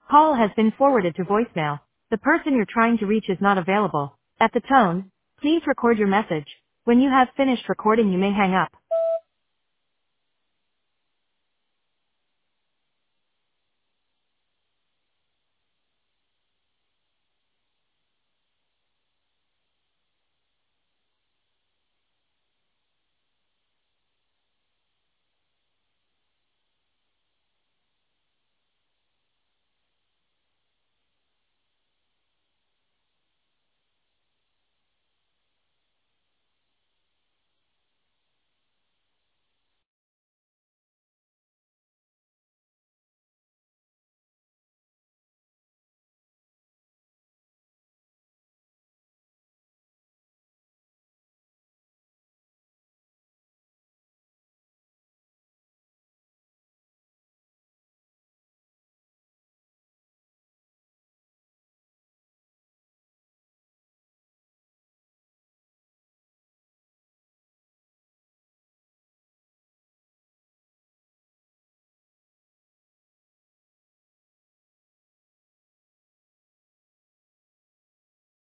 Call has been forwarded to voicemail. The person you're trying to reach is not available. At the tone, please record your message. When you have finished recording, you may hang up.